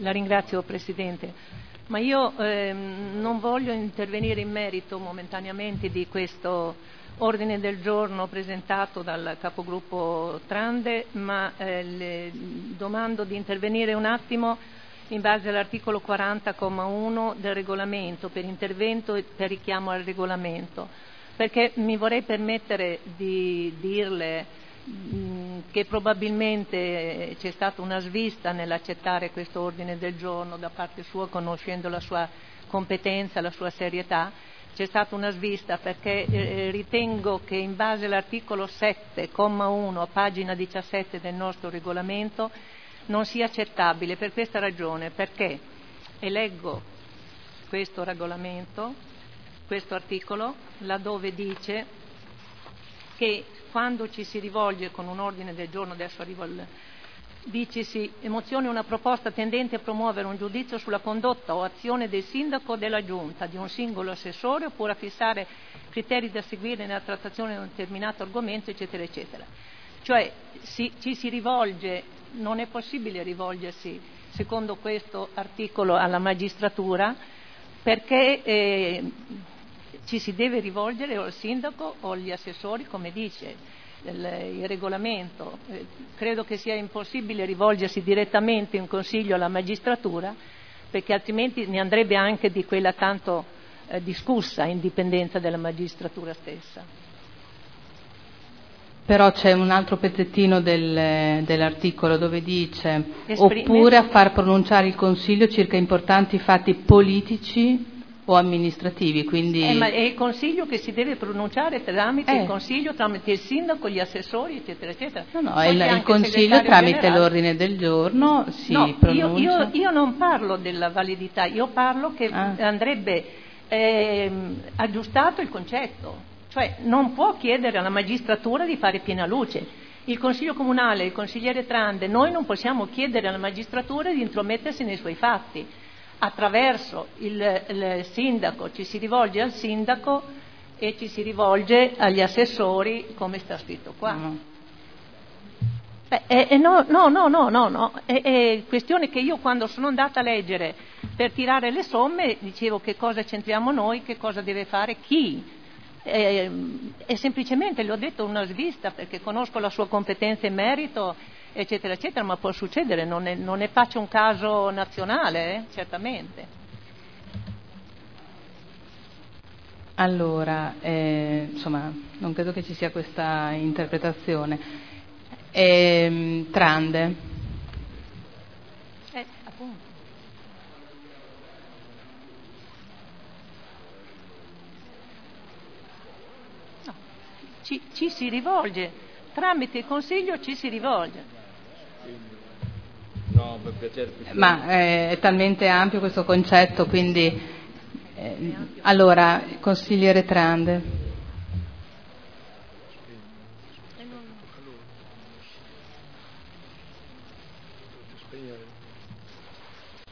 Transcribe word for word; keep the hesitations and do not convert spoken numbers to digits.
La ringrazio Presidente, ma io ehm, non voglio intervenire in merito momentaneamente di questo ordine del giorno presentato dal capogruppo Trande, ma eh, le domando di intervenire un attimo in base all'articolo quaranta comma uno del regolamento, per intervento e per richiamo al regolamento, perché mi vorrei permettere di dirle che probabilmente c'è stata una svista nell'accettare questo ordine del giorno da parte sua, conoscendo la sua competenza, la sua serietà. C'è stata una svista perché eh, ritengo che in base all'articolo sette comma uno, pagina diciassette del nostro regolamento, non sia accettabile per questa ragione, perché, e leggo questo regolamento, questo articolo, laddove dice che quando ci si rivolge con un ordine del giorno, adesso arrivo al, dicesi, emozione una proposta tendente a promuovere un giudizio sulla condotta o azione del sindaco o della giunta, di un singolo assessore, oppure a fissare criteri da seguire nella trattazione di un determinato argomento, eccetera, eccetera. Cioè si, ci si rivolge, non è possibile rivolgersi, secondo questo articolo, alla magistratura, perché eh, ci si deve rivolgere o al sindaco o agli assessori, come dice il, il regolamento. Eh, credo che sia impossibile rivolgersi direttamente in consiglio alla magistratura, perché altrimenti ne andrebbe anche di quella tanto eh, discussa indipendenza della magistratura stessa. Però c'è un altro pezzettino del, dell'articolo dove dice Esprime... oppure a far pronunciare il Consiglio circa importanti fatti politici o amministrativi, quindi... Eh, ma è il Consiglio che si deve pronunciare tramite eh. il Consiglio, tramite il Sindaco, gli assessori, eccetera, eccetera. No, no, il, il Consiglio il tramite generale. L'ordine del giorno si no, pronuncia... Io, io, io non parlo della validità, io parlo che ah. andrebbe eh, aggiustato il concetto. Cioè non può chiedere alla magistratura di fare piena luce. Il Consiglio Comunale, il consigliere Trande, noi non possiamo chiedere alla magistratura di intromettersi nei suoi fatti. Attraverso il, il sindaco ci si rivolge al sindaco e ci si rivolge agli assessori, come sta scritto qua. Mm. Beh, eh, eh, no, no, no, no, no, no. È, è questione che io quando sono andata a leggere per tirare le somme dicevo che cosa c'entriamo noi, che cosa deve fare chi. E, e semplicemente le ho detto una svista perché conosco la sua competenza e merito, eccetera, eccetera, ma può succedere, non ne, non ne faccio un caso nazionale, eh, certamente. Allora, eh, insomma, non credo che ci sia questa interpretazione. Eh, Trande. Eh, appunto. Ci, ci si rivolge, tramite il Consiglio ci si rivolge. No, per piacere. Ma eh, è talmente ampio questo concetto, quindi eh, allora, consigliere Trande.